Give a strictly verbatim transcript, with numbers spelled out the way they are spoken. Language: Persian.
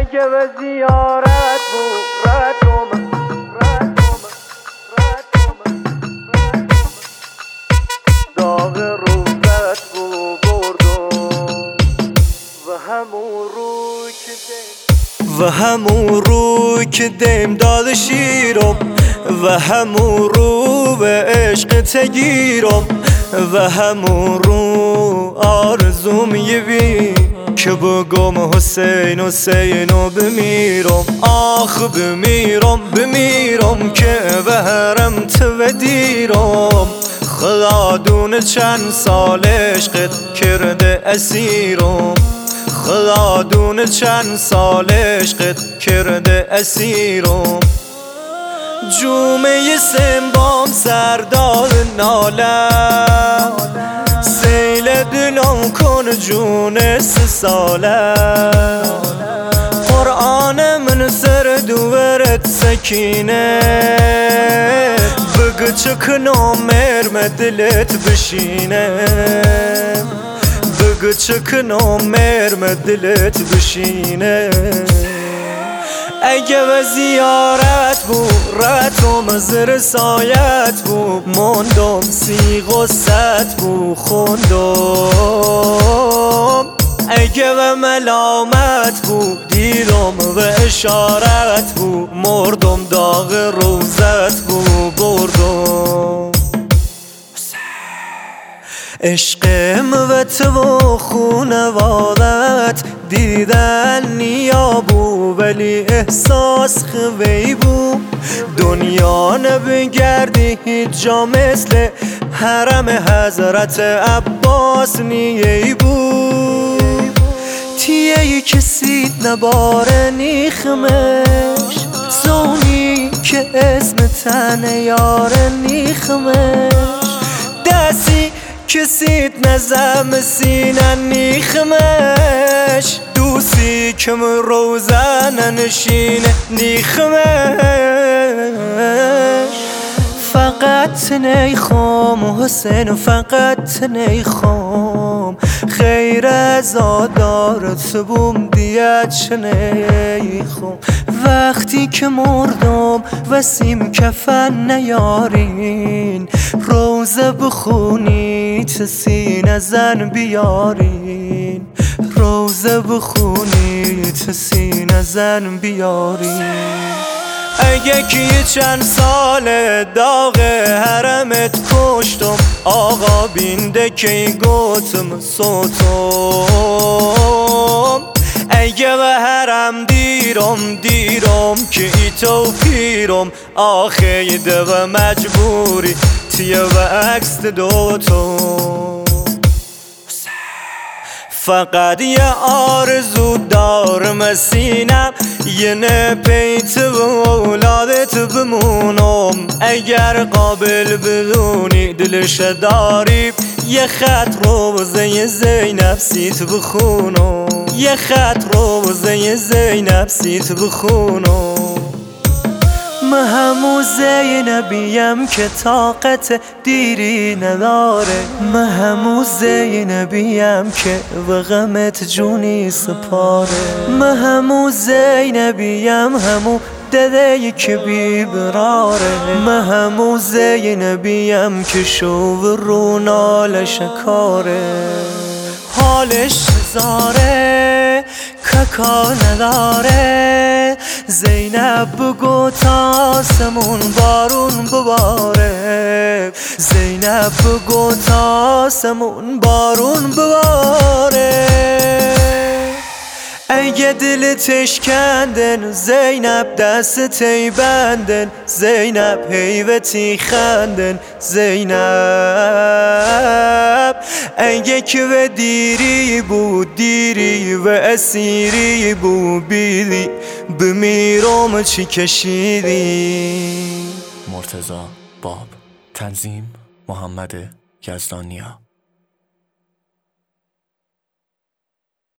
اگه به زیارت بود رتومه داغ روزت بود بردم و همون روی که دیم و همون روی که دیم داد شیرم و همون رو به عشق تگیرم و همون رو آرزوم یوی که بگم حسین حسین و بمیرم آخ بمیرم بمیرم که به حرم تو دیرم خدا دونه چند سال عشقت کرده اسیرم خدا دونه چند سال عشقت کرده اسیرم جومه سنبام سردار نالم سیل دلم کن جون سه ساله قرآن من سر دورت سکینه بگو چکنم مرم دلت بشینه بگو چکنم مرم دلت بشینه اگه به زیارت بود رتوم زر سایت بود موندم سی غصت بود خوندم اگه به ملامت بود دیدم و اشارت بود مردم داغ روزت بود بردم عشقم و تو و خونوادت دیدن نیابو ولی احساس خوی بو دنیا نبگردی هیچ جا مثل حرم حضرت عباس نیهی بو تیهی کسید نباره نیخمش زونی که اسم تن یاره نیخمش دستی کسید نزم سینه نیخمش دوستی کم روزن نشینه نیخمش فقط نیخوام حسین فقط نیخوام خیر از آدارت بوم دیت نیخوام وقتی که مردم وسیم کفن نیارین روزه بخونید سینه زن بیارین روزه بخونید سینه زن بیارین اگه که چند سال داغ حرمت کشتم آقا بینده که گوتم سوتم اگه به حرم دیرم دیرم که ای تو پیرم آخه ده و مجبوری تیه و عکس دوتم فقط یه آرزو دارم سینم یه نپیت و اولادت بمونم اگر قابل بدونی دلش داری یه خط روزه زینب سیت بخونم یه خط روزه زینب سیت بخونم من همون زینبیم که طاقت دیری نداره من همون زینبیم که به غمت جونی سپاره من همون زینبیم همون دده که بیبراره من همون زینبیم که شو رو نالش کاره حالش زاره ککا نداره زینب بگو تا سمون بارون بباره زینب بگو تا سمون بارون بباره اگه دلتش کندن زینب دست تی بندن زینب حیوتی خندن زینب اگه که به دیری بود دیری و اسیری بود بیدی بمیرم چی کشیدی مرتضی باب تنظیم محمد یزدانیا.